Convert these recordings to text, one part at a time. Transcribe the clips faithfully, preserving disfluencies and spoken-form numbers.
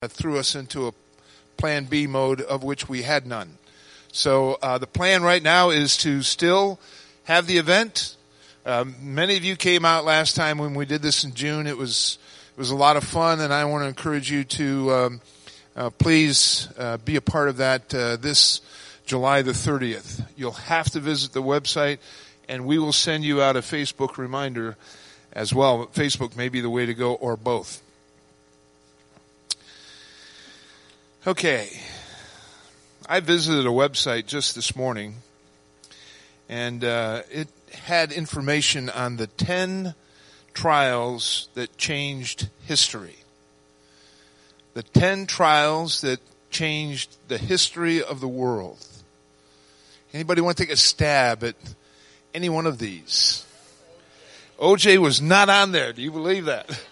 threw us into a plan B mode of which we had none. So uh, the plan right now is to still have the event. Um, many of you came out last time when we did this in June. It was it was a lot of fun, and I want to encourage you to um, uh, please uh, be a part of that uh, this July the thirtieth. You'll have to visit the website, and we will send you out a Facebook reminder as well. Facebook may be the way to go, or both. Okay, I visited a website just this morning, and uh, it had information on the ten trials that changed history. The ten trials that changed the history of the world. Anybody want to take a stab at any one of these? O J was not on there. Do you believe that?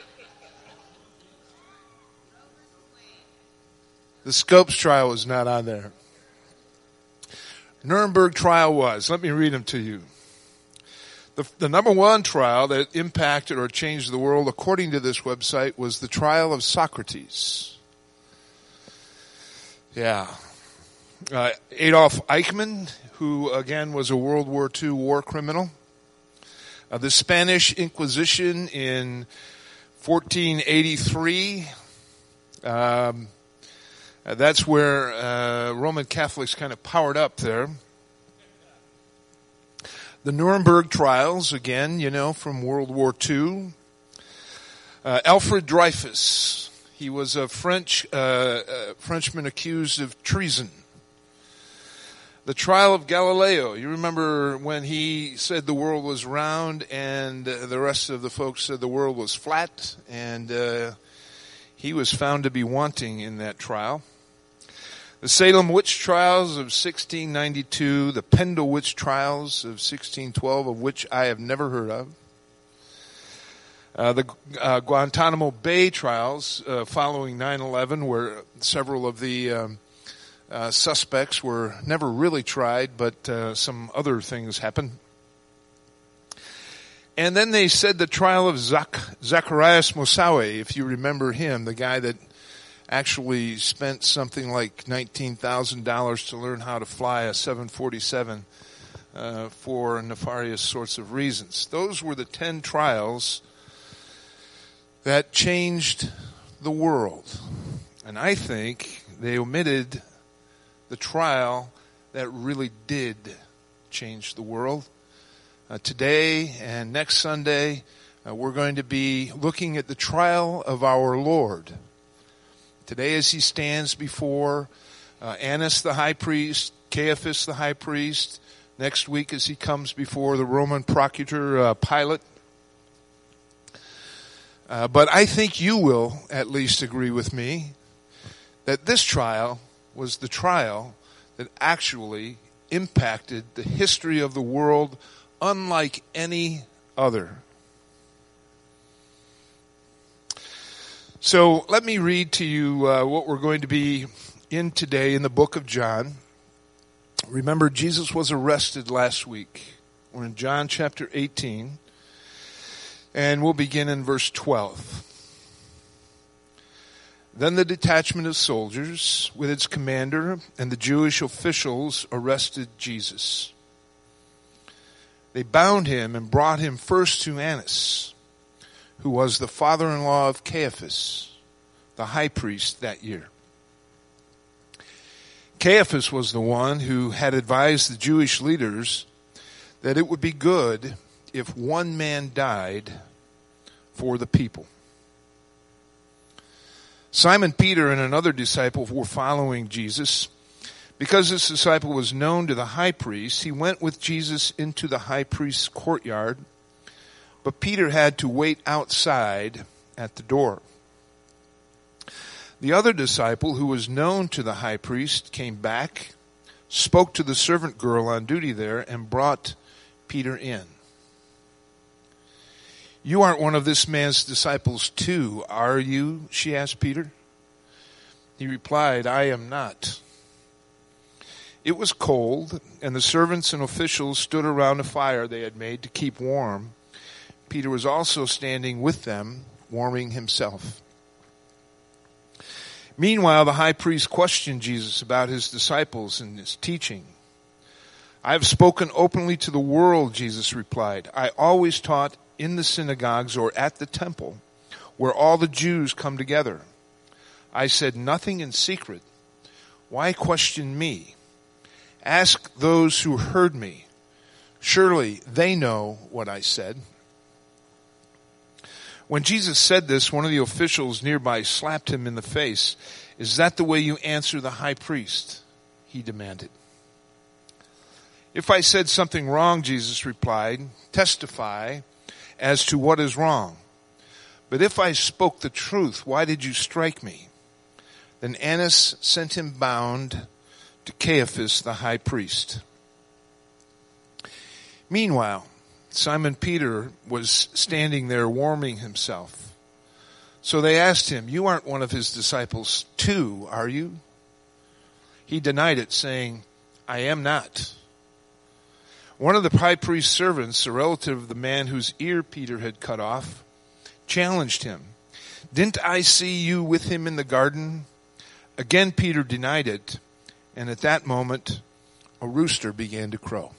The Scopes trial was not on there. Nuremberg trial was. Let me read them to you. The, the number one trial that impacted or changed the world, according to this website, was the trial of Socrates. Yeah. Uh, Adolf Eichmann, who again was a World War Two war criminal. Uh, the Spanish Inquisition in fourteen eighty-three. Um, Uh, that's where uh, Roman Catholics kind of powered up there. The Nuremberg trials, again, you know, from World War Two. Uh, Alfred Dreyfus, he was a French uh, uh, Frenchman accused of treason. The trial of Galileo, you remember when he said the world was round and uh, the rest of the folks said the world was flat, and uh, he was found to be wanting in that trial. The Salem witch trials of sixteen ninety-two, the Pendle witch trials of sixteen twelve, of which I have never heard of. Uh, the uh, Guantanamo Bay trials uh, following nine eleven, where several of the um, uh, suspects were never really tried, but uh, some other things happened. And then they said the trial of Zach- Zacharias Moussaoui, if you remember him, the guy that actually spent something like nineteen thousand dollars to learn how to fly a seven forty-seven uh, for nefarious sorts of reasons. Those were the ten trials that changed the world. And I think they omitted the trial that really did change the world. Uh, today and next Sunday, uh, we're going to be looking at the trial of our Lord. Today as he stands before uh, Annas the high priest, Caiaphas the high priest. Next week as he comes before the Roman procurator uh, Pilate. Uh, but I think you will at least agree with me that this trial was the trial that actually impacted the history of the world unlike any other. So let me read to you uh, what we're going to be in today in the book of John. Remember, Jesus was arrested last week. We're in John chapter eighteen, and we'll begin in verse twelve. Then the detachment of soldiers with its commander and the Jewish officials arrested Jesus. They bound him and brought him first to Annas, who was the father-in-law of Caiaphas, the high priest that year. Caiaphas was the one who had advised the Jewish leaders that it would be good if one man died for the people. Simon Peter and another disciple were following Jesus. Because this disciple was known to the high priest, he went with Jesus into the high priest's courtyard, but Peter had to wait outside at the door. The other disciple, who was known to the high priest, came back, spoke to the servant girl on duty there, and brought Peter in. "You aren't one of this man's disciples too, are you?" she asked Peter. He replied, "I am not." It was cold, and the servants and officials stood around a fire they had made to keep warm. Peter was also standing with them, warming himself. Meanwhile, the high priest questioned Jesus about his disciples and his teaching. I have spoken openly to the world, Jesus replied. I always taught in the synagogues or at the temple where all the Jews come together. I said nothing in secret. Why question me? Ask those who heard me. Surely they know what I said. When Jesus said this, one of the officials nearby slapped him in the face. Is that the way you answer the high priest? He demanded. If I said something wrong, Jesus replied, testify as to what is wrong. But if I spoke the truth, why did you strike me? Then Annas sent him bound to Caiaphas, the high priest. Meanwhile, Simon Peter was standing there warming himself. So they asked him, you aren't one of his disciples too, are you? He denied it, saying, I am not. One of the high priest's servants, a relative of the man whose ear Peter had cut off, challenged him. Didn't I see you with him in the garden? Again Peter denied it, and at that moment a rooster began to crow.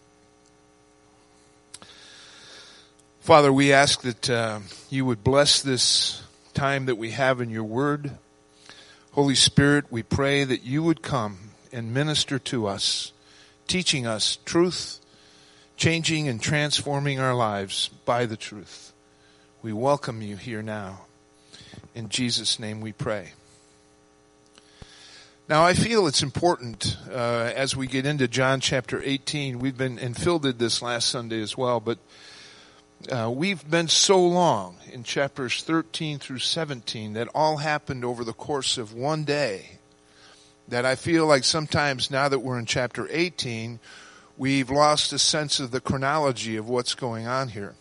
Father, we ask that uh, you would bless this time that we have in your word. Holy Spirit, we pray that you would come and minister to us, teaching us truth, changing and transforming our lives by the truth. We welcome you here now. In Jesus' name we pray. Now I feel it's important uh, as we get into John chapter eighteen. We've been, and Phil did this last Sunday as well, but Uh, we've been so long in chapters thirteen through seventeen that all happened over the course of one day that I feel like sometimes now that we're in chapter eighteen, we've lost a sense of the chronology of what's going on here.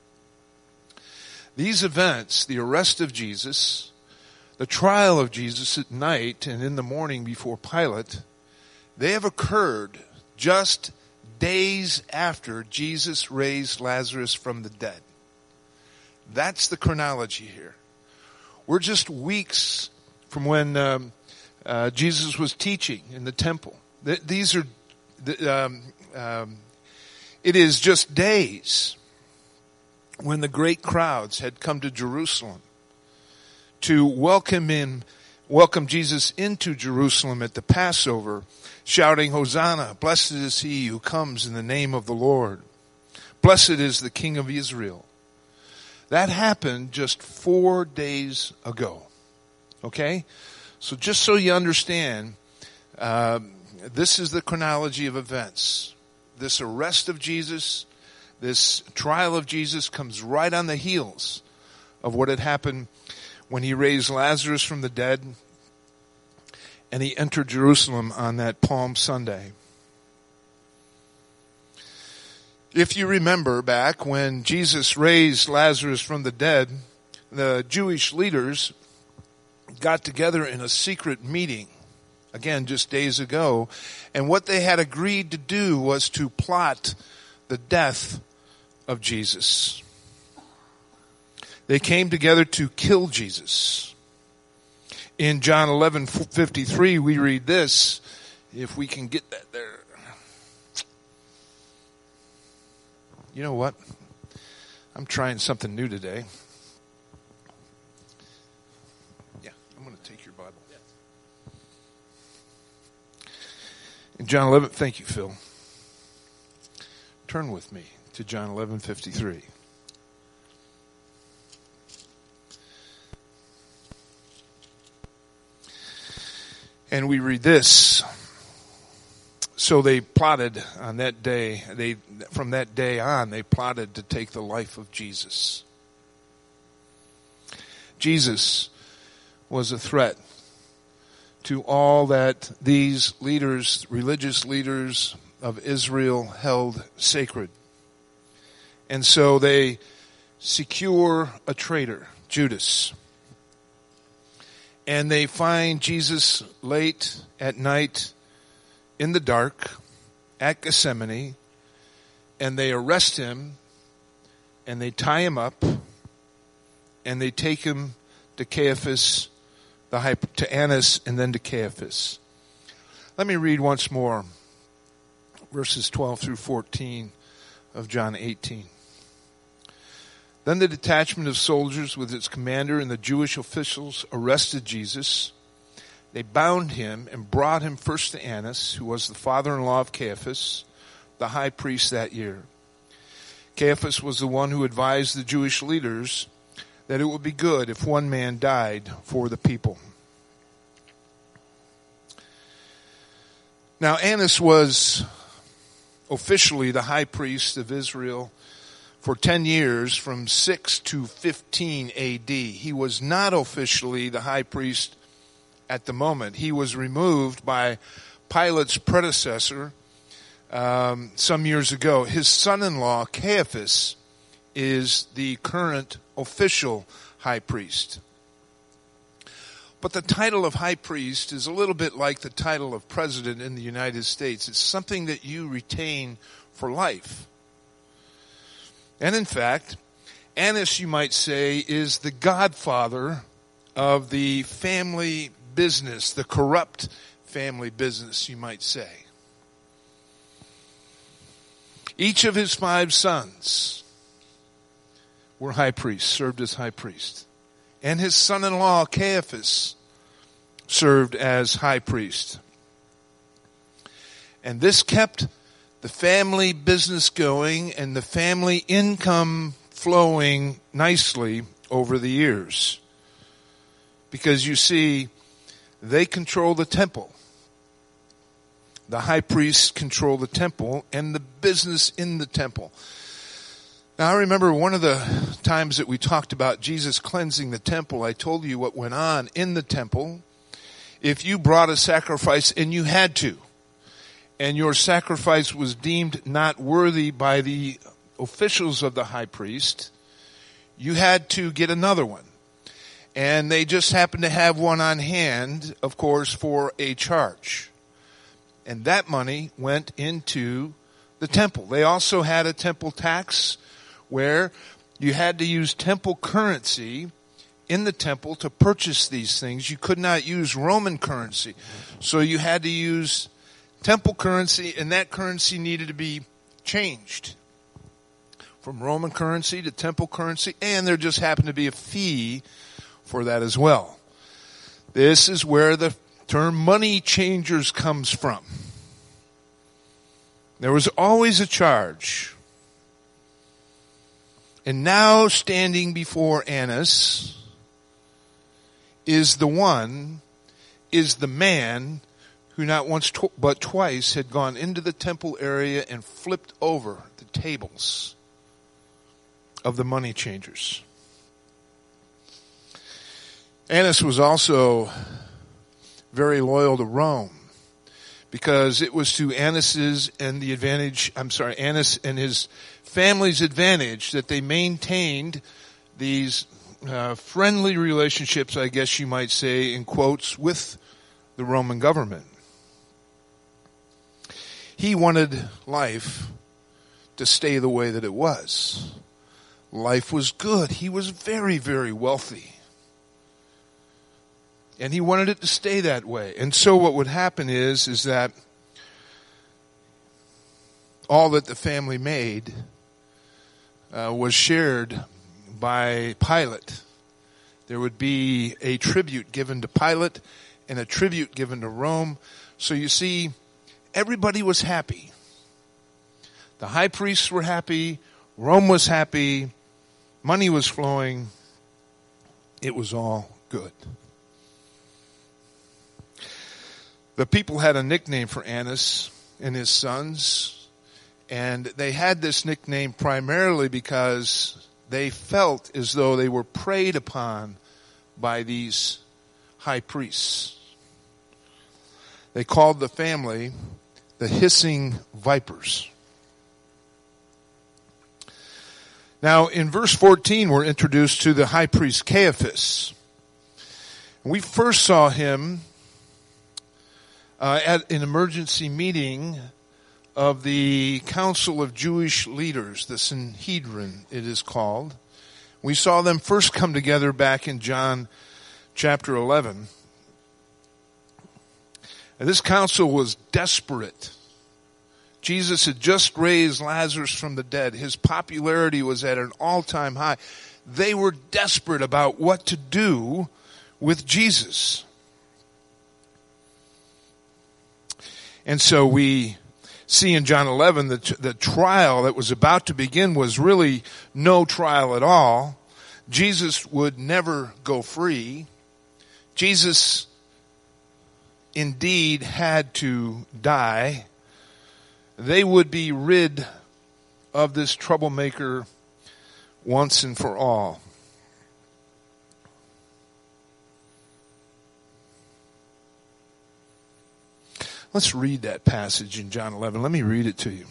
These events, the arrest of Jesus, the trial of Jesus at night and in the morning before Pilate, they have occurred just days after Jesus raised Lazarus from the dead. That's the chronology here. We're just weeks from when um, uh, Jesus was teaching in the temple. Th- these are, the, um, um, it is just days when the great crowds had come to Jerusalem to welcome in, welcome Jesus into Jerusalem at the Passover, shouting, Hosanna, blessed is he who comes in the name of the Lord. Blessed is the King of Israel. That happened just four days ago. Okay? So just so you understand, uh, this is the chronology of events. This arrest of Jesus, this trial of Jesus comes right on the heels of what had happened when he raised Lazarus from the dead and he entered Jerusalem on that Palm Sunday. If you remember back when Jesus raised Lazarus from the dead, the Jewish leaders got together in a secret meeting, again, just days ago, and what they had agreed to do was to plot the death of Jesus. They came together to kill Jesus. In John eleven fifty-three, we read this, if we can get that there. You know what? I'm trying something new today. Yeah, I'm going to take your Bible. In John eleven, thank you, Phil. Turn with me to John eleven fifty-three. And we read this. So they plotted on that day, they, from that day on, they plotted to take the life of Jesus. Jesus was a threat to all that these leaders, religious leaders of Israel, held sacred. And so they secure a traitor, Judas. And they find Jesus late at night in the dark at Gethsemane, and they arrest him, and they tie him up, and they take him to Caiaphas, the high, to Annas and then to Caiaphas. Let me read once more verses twelve through fourteen of John eighteen. Then the detachment of soldiers with its commander and the Jewish officials arrested Jesus. They bound him and brought him first to Annas, who was the father-in-law of Caiaphas, the high priest that year. Caiaphas was the one who advised the Jewish leaders that it would be good if one man died for the people. Now, Annas was officially the high priest of Israel for ten years, from six to fifteen A D. He was not officially the high priest at the moment. He was removed by Pilate's predecessor um, some years ago. His son-in-law, Caiaphas, is the current official high priest. But the title of high priest is a little bit like the title of president in the United States. It's something that you retain for life. And in fact, Annas, you might say, is the godfather of the family business, the corrupt family business, you might say. Each of his five sons were high priests, served as high priest. And his son-in-law, Caiaphas, served as high priest. And this kept the family business going and the family income flowing nicely over the years. Because you see, they control the temple. The high priests control the temple and the business in the temple. Now, I remember one of the times that we talked about Jesus cleansing the temple, I told you what went on in the temple. If you brought a sacrifice, and you had to, and your sacrifice was deemed not worthy by the officials of the high priest, you had to get another one. And they just happened to have one on hand, of course, for a charge. And that money went into the temple. They also had a temple tax where you had to use temple currency in the temple to purchase these things. You could not use Roman currency. So you had to use temple currency, and that currency needed to be changed from Roman currency to temple currency, and there just happened to be a fee for that as well. This is where the term money changers comes from. There was always a charge. And now standing before Annas is the one, is the man who not once tw- but twice had gone into the temple area and flipped over the tables of the money changers. Annas was also very loyal to Rome, because it was to Annas's and the advantage, I'm sorry, Annas and his family's advantage that they maintained these uh, friendly relationships, I guess you might say, in quotes, with the Roman government. He wanted life to stay the way that it was. Life was good. He was very, very wealthy. And he wanted it to stay that way. And so what would happen is, is that all that the family made uh, was shared by Pilate. There would be a tribute given to Pilate and a tribute given to Rome. So you see, everybody was happy. The high priests were happy. Rome was happy. Money was flowing. It was all good. The people had a nickname for Annas and his sons, and they had this nickname primarily because they felt as though they were preyed upon by these high priests. They called the family the hissing vipers. Now, in verse fourteen, we're introduced to the high priest Caiaphas. We first saw him Uh, at an emergency meeting of the Council of Jewish Leaders, the Sanhedrin it is called. We saw them first come together back in John chapter eleven. And this council was desperate. Jesus had just raised Lazarus from the dead. His popularity was at an all-time high. They were desperate about what to do with Jesus. And so we see in John eleven that the trial that was about to begin was really no trial at all. Jesus would never go free. Jesus indeed had to die. They would be rid of this troublemaker once and for all. Let's read that passage in John eleven. Let me read it to you.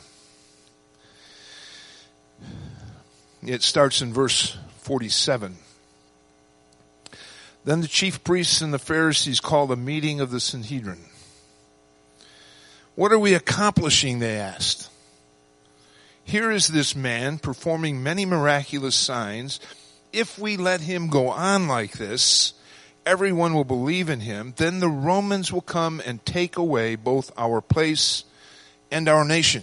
It starts in verse forty-seven. Then the chief priests and the Pharisees called a meeting of the Sanhedrin. What are we accomplishing, they asked. Here is this man performing many miraculous signs. If we let him go on like this, everyone will believe in him. Then the Romans will come and take away both our place and our nation.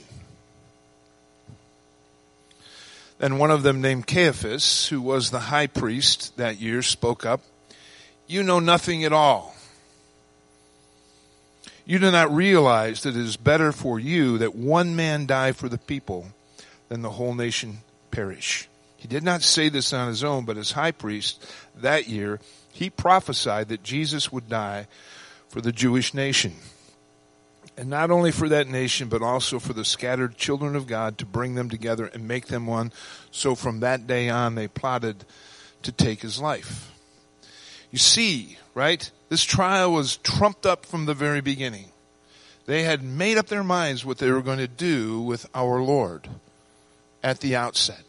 Then one of them, named Caiaphas, who was the high priest that year, spoke up. You know nothing at all. You do not realize that it is better for you that one man die for the people than the whole nation perish. He did not say this on his own, but as high priest that year, he prophesied that Jesus would die for the Jewish nation. And not only for that nation, but also for the scattered children of God, to bring them together and make them one. So from that day on, they plotted to take his life. You see, right? This trial was trumped up from the very beginning. They had made up their minds what they were going to do with our Lord at the outset.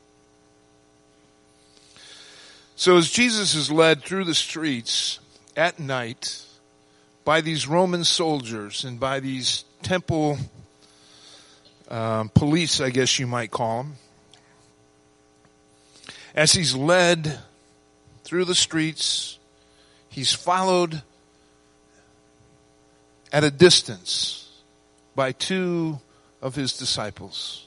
So as Jesus is led through the streets at night by these Roman soldiers and by these temple um, police, I guess you might call them, as he's led through the streets, he's followed at a distance by two of his disciples,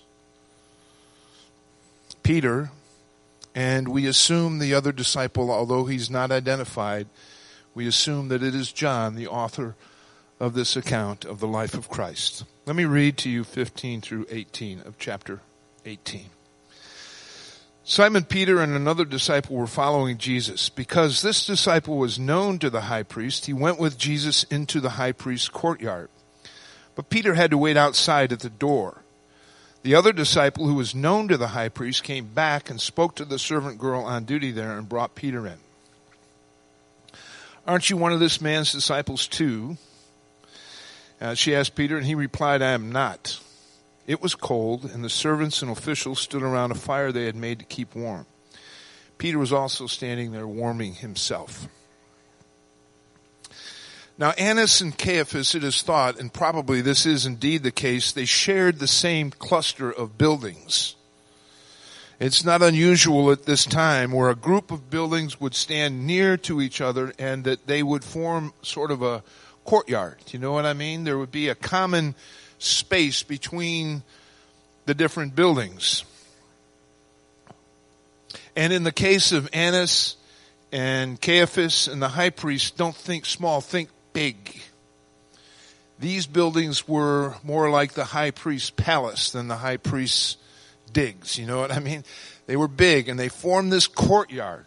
Peter, and we assume the other disciple, although he's not identified, we assume that it is John, the author of this account of the life of Christ. Let me read to you fifteen through eighteen of chapter eighteen. Simon Peter and another disciple were following Jesus. Because this disciple was known to the high priest, he went with Jesus into the high priest's courtyard. But Peter had to wait outside at the door. The other disciple, who was known to the high priest, came back and spoke to the servant girl on duty there and brought Peter in. Aren't you one of this man's disciples too? Uh, she asked Peter, and he replied, I am not. It was cold, and the servants and officials stood around a fire they had made to keep warm. Peter was also standing there warming himself. Now Annas and Caiaphas, it is thought, and probably this is indeed the case, they shared the same cluster of buildings. It's not unusual at this time where a group of buildings would stand near to each other and that they would form sort of a courtyard. Do you know what I mean? There would be a common space between the different buildings. And in the case of Annas and Caiaphas and the high priest, don't think small, think big. These buildings were more like the high priest's palace than the high priest's digs. You know what I mean? They were big, and they formed this courtyard.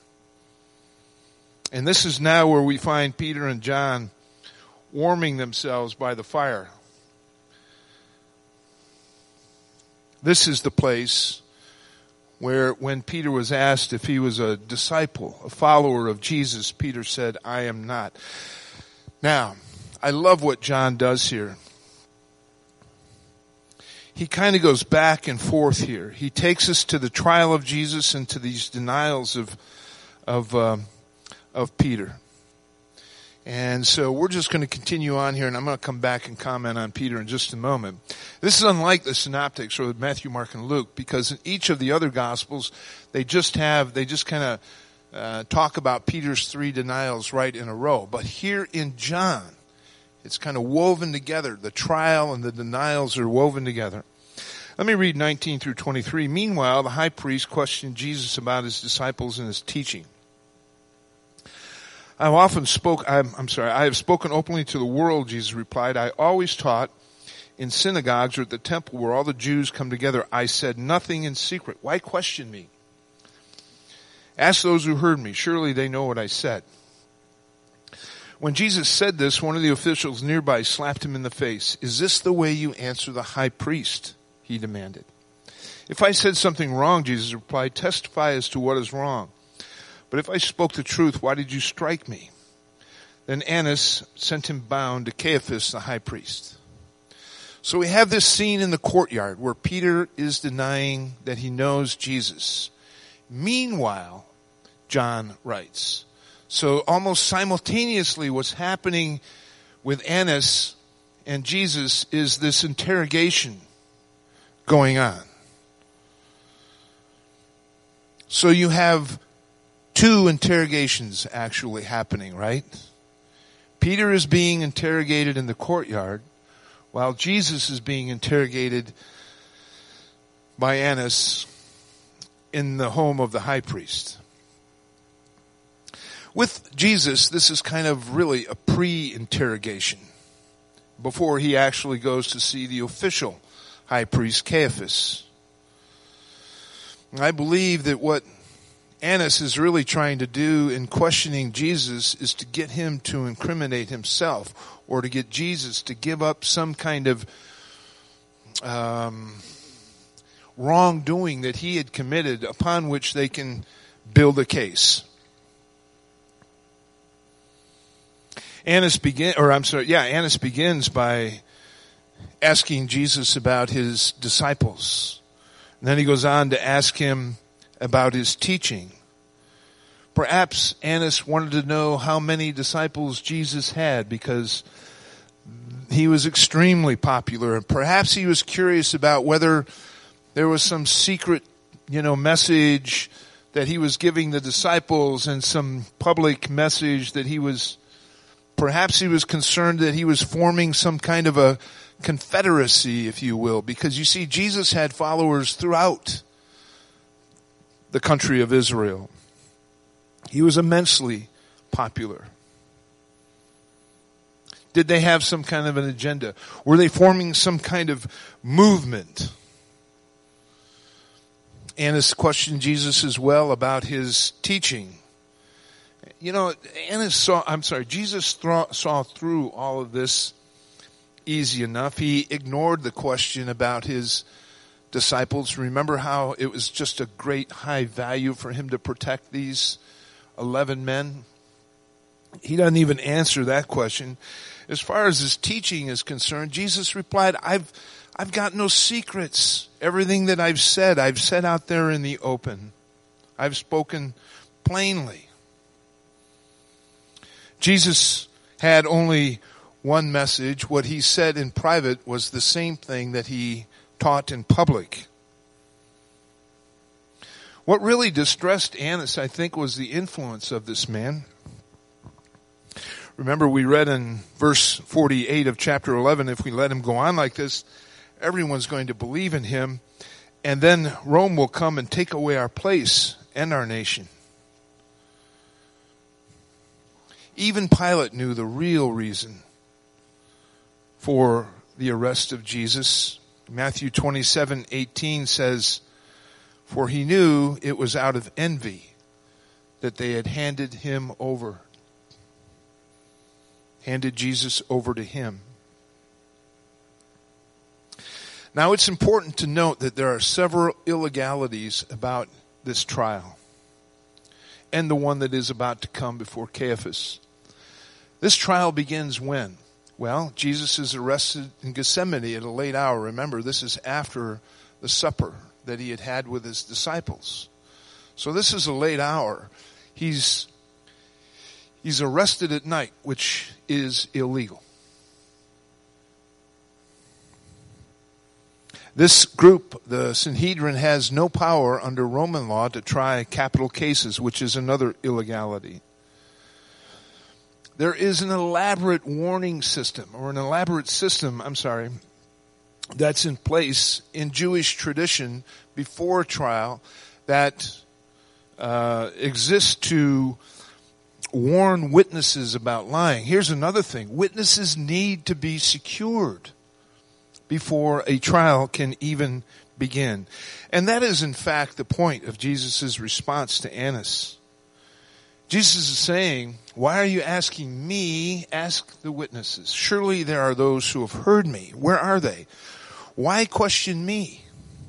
And this is now where we find Peter and John warming themselves by the fire. This is the place where when Peter was asked if he was a disciple, a follower of Jesus, Peter said, I am not. Now, I love what John does here. He kind of goes back and forth here. He takes us to the trial of Jesus and to these denials of of um, of Peter. And so we're just going to continue on here, and I'm going to come back and comment on Peter in just a moment. This is unlike the synoptics or Matthew, Mark, and Luke, because in each of the other Gospels, they just have, they just kind of uh, talk about Peter's three denials right in a row. But here in John, It's kind of woven together. The trial and the denials are woven together. Let me read nineteen through twenty-three. Meanwhile, the high priest questioned Jesus about his disciples and his teaching. I've often spoke, I'm, I'm sorry, I have spoken openly to the world, Jesus replied. I always taught in synagogues or at the temple where all the Jews come together. I said nothing in secret. Why question me? Ask those who heard me. Surely they know what I said. When Jesus said this, one of the officials nearby slapped him in the face. Is this the way you answer the high priest? He demanded. If I said something wrong, Jesus replied, testify as to what is wrong. But if I spoke the truth, why did you strike me? Then Annas sent him bound to Caiaphas, the high priest. So we have this scene in the courtyard where Peter is denying that he knows Jesus. Meanwhile, John writes, so almost simultaneously what's happening with Annas and Jesus is this interrogation going on. So you have two interrogations actually happening, right? Peter is being interrogated in the courtyard while Jesus is being interrogated by Annas in the home of the high priest. With Jesus, this is kind of really a pre-interrogation before he actually goes to see the official high priest, Caiaphas. I believe that what Annas is really trying to do in questioning Jesus is to get him to incriminate himself or to get Jesus to give up some kind of um, wrongdoing that he had committed upon which they can build a case. Annas begin, or I'm sorry, yeah, Annas begins by asking Jesus about his disciples. And then he goes on to ask him about his teaching. Perhaps Annas wanted to know how many disciples Jesus had because he was extremely popular. And perhaps he was curious about whether there was some secret, you know, message that he was giving the disciples and some public message that he was, perhaps he was concerned that he was forming some kind of a confederacy, if you will, because you see, Jesus had followers throughout the country of Israel. He was immensely popular. Did they have some kind of an agenda? Were they forming some kind of movement? Annas questioned Jesus as well about his teaching. You know, Annas saw, I'm sorry, Jesus th- saw through all of this easy enough. He ignored the question about his disciples. Remember how it was just a great high value for him to protect these eleven men? He doesn't even answer that question. As far as his teaching is concerned, Jesus replied, I've, I've got no secrets. Everything that I've said, I've said out there in the open. I've spoken plainly. Jesus had only one message. What he said in private was the same thing that he taught in public. What really distressed Annas, I think, was the influence of this man. Remember, we read in verse forty-eight of chapter eleven, if we let him go on like this, everyone's going to believe in him, and then Rome will come and take away our place and our nation. Even Pilate knew the real reason for the arrest of Jesus. Matthew twenty-seven eighteen says, for he knew it was out of envy that they had handed him over, handed Jesus over to him. Now it's important to note that there are several illegalities about this trial and the one that is about to come before Caiaphas. This trial begins when? Well, Jesus is arrested in Gethsemane at a late hour. Remember, this is after the supper that he had had with his disciples. So this is a late hour. He's, he's arrested at night, which is illegal. This group, the Sanhedrin, has no power under Roman law to try capital cases, which is another illegality. there is an elaborate warning system, or an elaborate system, I'm sorry, that's in place in Jewish tradition before trial that uh, exists to warn witnesses about lying. Here's another thing. Witnesses need to be secured before a trial can even begin. And that is in fact the point of Jesus' response to Annas. Jesus is saying, why are you asking me? Ask the witnesses. Surely there are those who have heard me. Where are they? Why question me?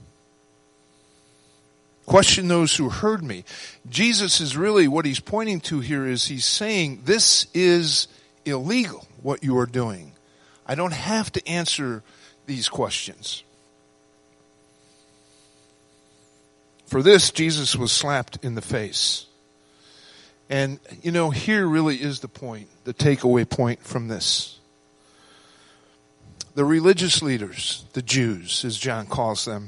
Question those who heard me. Jesus is really, what he's pointing to here is he's saying, this is illegal, what you are doing. I don't have to answer these questions. For this, Jesus was slapped in the face. And, you know, here really is the point, the takeaway point from this. The religious leaders, the Jews, as John calls them,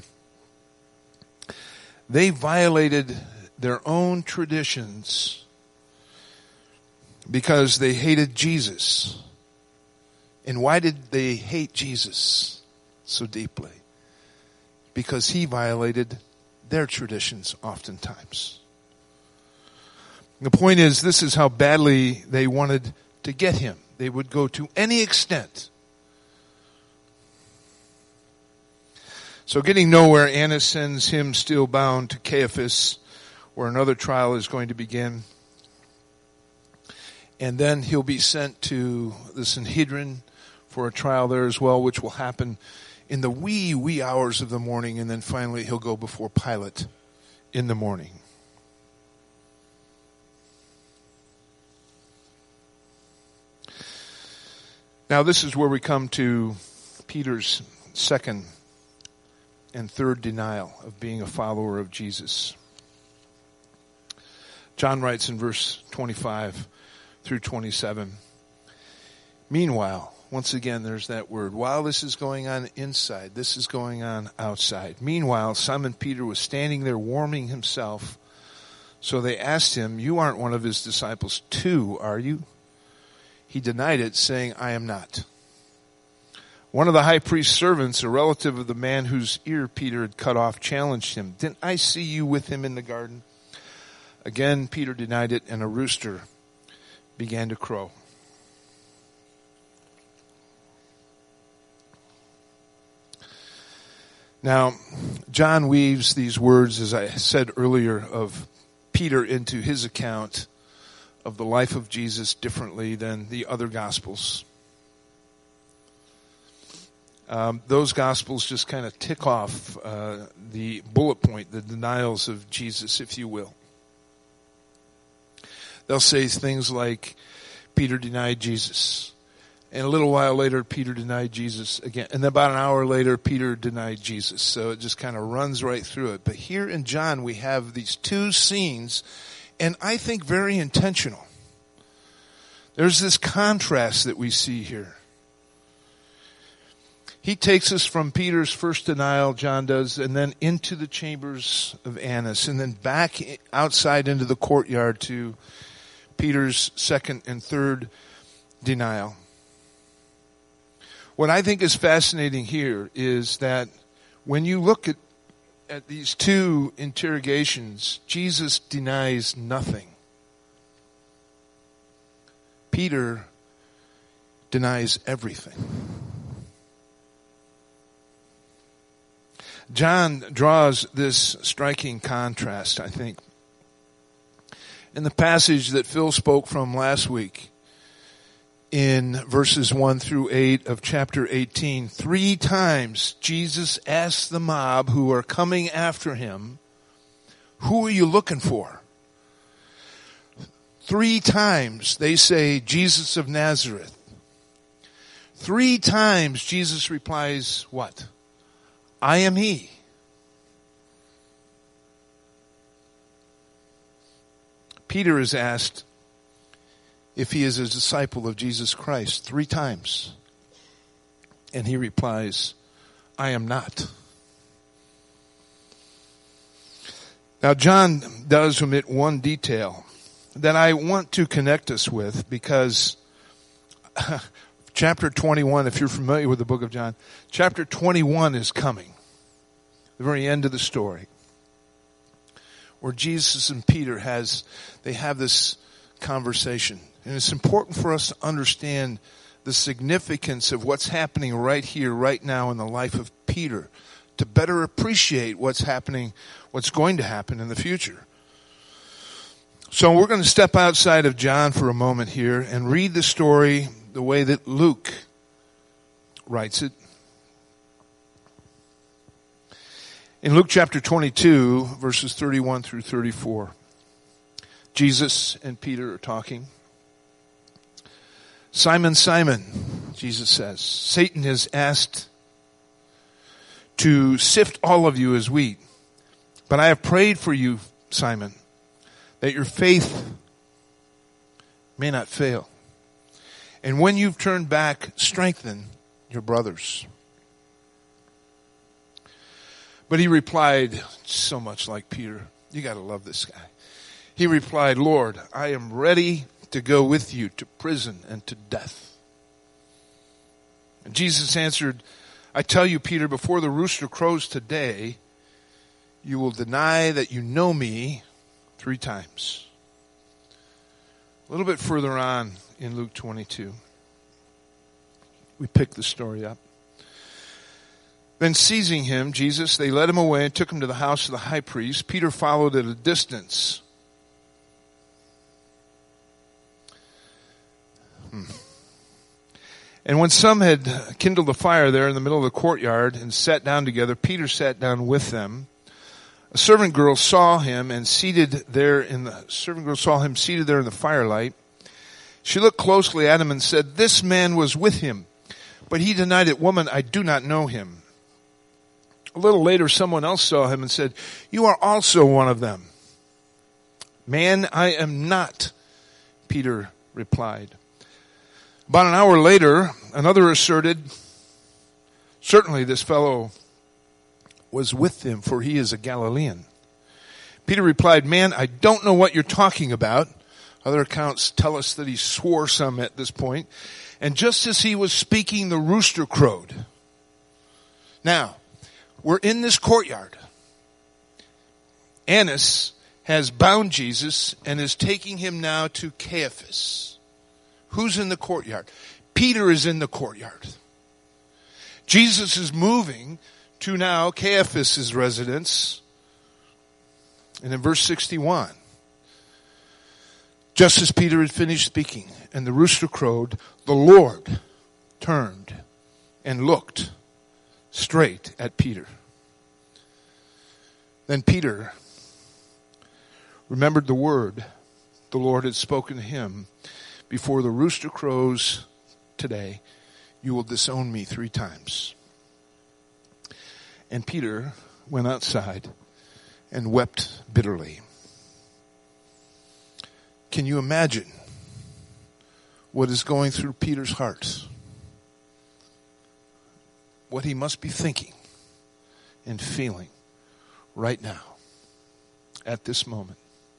they violated their own traditions because they hated Jesus. And why did they hate Jesus so deeply? Because he violated their traditions oftentimes. The point is, this is how badly they wanted to get him. They would go to any extent. So getting nowhere, Annas sends him still bound to Caiaphas, where another trial is going to begin. And then he'll be sent to the Sanhedrin for a trial there as well, which will happen in the wee, wee hours of the morning. And then finally he'll go before Pilate in the morning. Now this is where we come to Peter's second and third denial of being a follower of Jesus. John writes in verse twenty-five through twenty-seven, meanwhile, once again there's that word, while this is going on inside, this is going on outside. Meanwhile, Simon Peter was standing there warming himself. So they asked him, you aren't one of his disciples too, are you? He denied it, saying, I am not. One of the high priest's servants, a relative of the man whose ear Peter had cut off, challenged him. Didn't I see you with him in the garden? Again, Peter denied it, and a rooster began to crow. Now, John weaves these words, as I said earlier, of Peter into his account of the life of Jesus differently than the other Gospels. Um, those Gospels just kind of tick off uh, the bullet point, the denials of Jesus, if you will. They'll say things like, Peter denied Jesus. And a little while later, Peter denied Jesus again. And then about an hour later, Peter denied Jesus. So it just kind of runs right through it. But here in John, we have these two scenes, and I think very intentional. There's this contrast that we see here. He takes us from Peter's first denial, John does, and then into the chambers of Annas, and then back outside into the courtyard to Peter's second and third denial. What I think is fascinating here is that when you look at, at these two interrogations, Jesus denies nothing. Peter denies everything. John draws this striking contrast, I think. In the passage that Phil spoke from last week, in verses one through eight of chapter eighteen, three times Jesus asked the mob who are coming after him, who are you looking for? Three times they say, Jesus of Nazareth. Three times Jesus replies, what? I am he. Peter is asked if he is a disciple of Jesus Christ three times. And he replies, I am not. Now John does omit one detail that I want to connect us with, because chapter twenty-one, if you're familiar with the book of John, chapter twenty-one is coming. The very end of the story. Where Jesus and Peter has, they have this conversation. And it's important for us to understand the significance of what's happening right here, right now in the life of Peter, to better appreciate what's happening, what's going to happen in the future. So we're going to step outside of John for a moment here and read the story the way that Luke writes it. In Luke chapter twenty-two, verses thirty-one through thirty-four, Jesus and Peter are talking. Simon, Simon, Jesus says, Satan has asked to sift all of you as wheat. But I have prayed for you, Simon, that your faith may not fail. And when you've turned back, strengthen your brothers. But he replied, so much like Peter, you got to love this guy. He replied, Lord, I am ready to go with you to prison and to death. And Jesus answered, I tell you, Peter, before the rooster crows today, you will deny that you know me three times. A little bit further on in Luke twenty-two, we pick the story up. Then seizing him, Jesus, they led him away and took him to the house of the high priest. Peter followed at a distance. Hmm. And when some had kindled a fire there in the middle of the courtyard and sat down together, Peter sat down with them. A servant girl saw him and seated there in the servant girl saw him seated there in the firelight. She looked closely at him and said, "This man was with him." But he denied it. "Woman, I do not know him." A little later, someone else saw him and said, "You are also one of them." "Man, I am not," Peter replied. About an hour later, another asserted, "Certainly this fellow was with him, for he is a Galilean." Peter replied, "Man, I don't know what you're talking about." Other accounts tell us that he swore some at this point. And just as he was speaking, the rooster crowed. Now, we're in this courtyard. Annas has bound Jesus and is taking him now to Caiaphas. Who's in the courtyard? Peter is in the courtyard. Jesus is moving to now Caiaphas' residence. And in verse sixty-one, just as Peter had finished speaking and the rooster crowed, the Lord turned and looked straight at Peter. Then Peter remembered the word the Lord had spoken to him. "Before the rooster crows today, you will disown me three times." And Peter went outside and wept bitterly. Can you imagine what is going through Peter's heart? What he must be thinking and feeling right now, at this moment.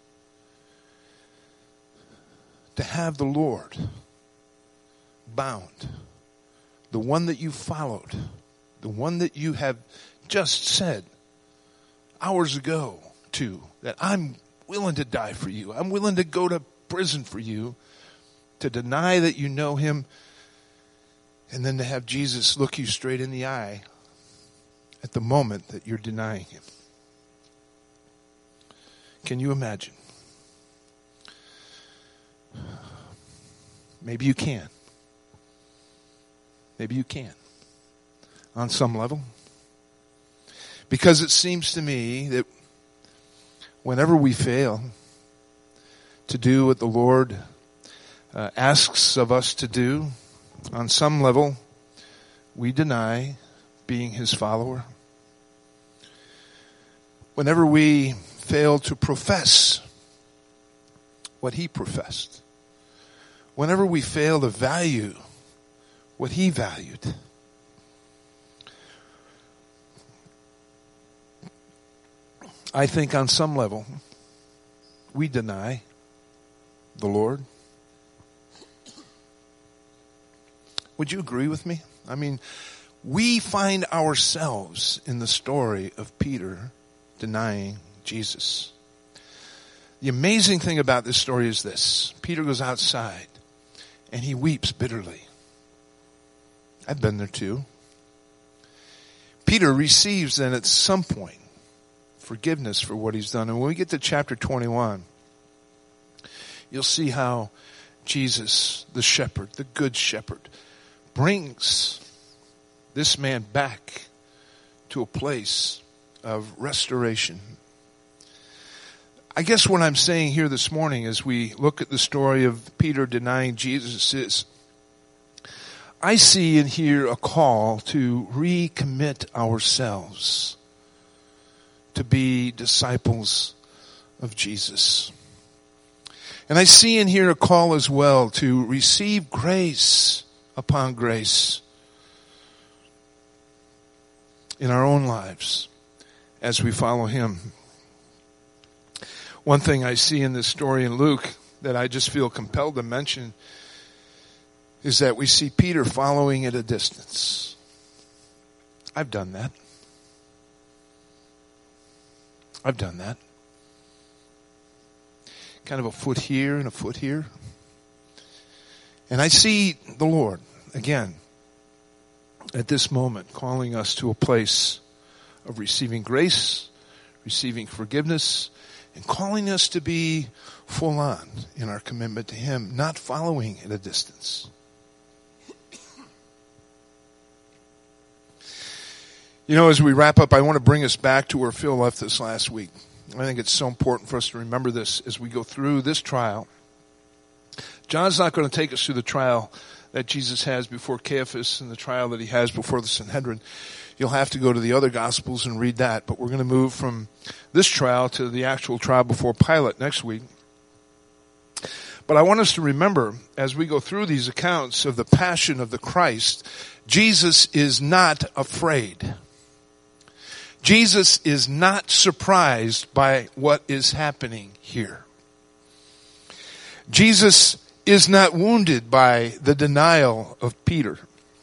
To have the Lord bound, the one that you followed, the one that you have just said hours ago to, that I'm willing to die for you, I'm willing to go to prison for you, to deny that you know him, and then to have Jesus look you straight in the eye at the moment that you're denying him. Can you imagine? Maybe you can. Maybe you can. On some level. Because it seems to me that whenever we fail to do what the Lord uh, asks of us to do, on some level, we deny being his follower. Whenever we fail to profess what he professed, whenever we fail to value what he valued, I think on some level we deny the Lord. Would you agree with me? I mean, we find ourselves in the story of Peter denying Jesus. The amazing thing about this story is this. Peter goes outside and he weeps bitterly. I've been there too. Peter receives then at some point forgiveness for what he's done. And when we get to chapter twenty-one, you'll see how Jesus, the shepherd, the good shepherd, brings this man back to a place of restoration. I guess what I'm saying here this morning as we look at the story of Peter denying Jesus is, I see and hear a call to recommit ourselves to be disciples of Jesus. And I see and hear a call as well to receive grace upon grace in our own lives as we follow him. One thing I see in this story in Luke that I just feel compelled to mention is that we see Peter following at a distance. I've done that. I've done that. Kind of a foot here and a foot here. And I see the Lord, again, at this moment, calling us to a place of receiving grace, receiving forgiveness, and calling us to be full on in our commitment to him, not following at a distance. You know, as we wrap up, I want to bring us back to where Phil left us last week. I think it's so important for us to remember this as we go through this trial. John's not going to take us through the trial that Jesus has before Caiaphas and the trial that he has before the Sanhedrin. You'll have to go to the other Gospels and read that. But we're going to move from this trial to the actual trial before Pilate next week. But I want us to remember, as we go through these accounts of the passion of the Christ, Jesus is not afraid. Jesus is not surprised by what is happening here. Jesus is not wounded by the denial of Peter.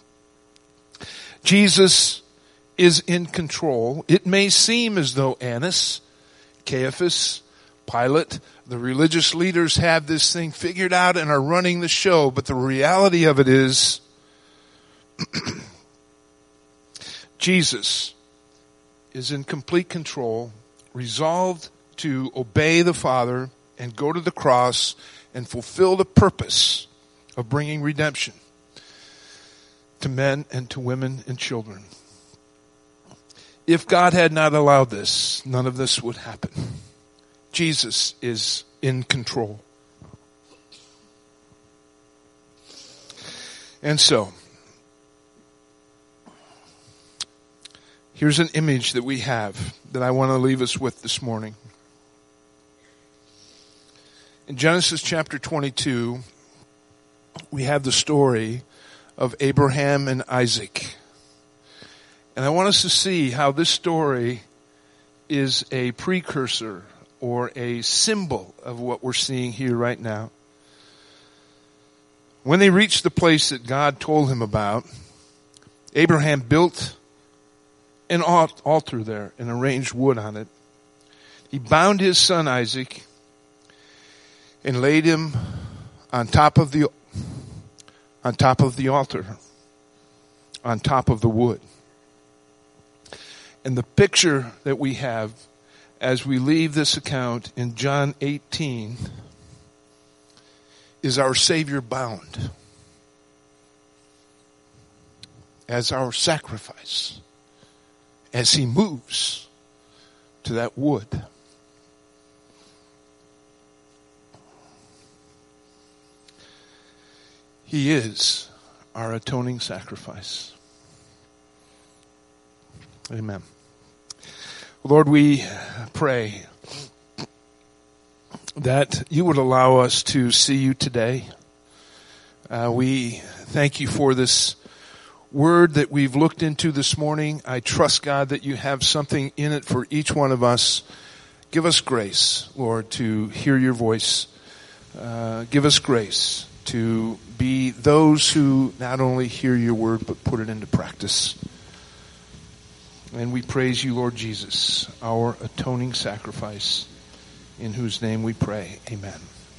Jesus is in control. It may seem as though Annas, Caiaphas, Pilate, the religious leaders have this thing figured out and are running the show, but the reality of it is Jesus is in complete control, resolved to obey the Father and go to the cross and fulfill the purpose of bringing redemption to men and to women and children. If God had not allowed this, none of this would happen. Jesus is in control. And so, here's an image that we have that I want to leave us with this morning. In Genesis chapter twenty-two, we have the story of Abraham and Isaac. And I want us to see how this story is a precursor or a symbol of what we're seeing here right now. When they reached the place that God told him about, Abraham built an altar there and arranged wood on it. He bound his son Isaac and laid him on top of the on top of the altar, on top of the wood. And the picture that we have as we leave this account in John eighteen is our Savior bound as our sacrifice as he moves to that wood. He is our atoning sacrifice. Amen. Lord, we pray that you would allow us to see you today. Uh, we thank you for this word that we've looked into this morning. I trust, God, that you have something in it for each one of us. Give us grace, Lord, to hear your voice. Uh, give us grace to be those who not only hear your word, but put it into practice. And we praise you, Lord Jesus, our atoning sacrifice, in whose name we pray. Amen.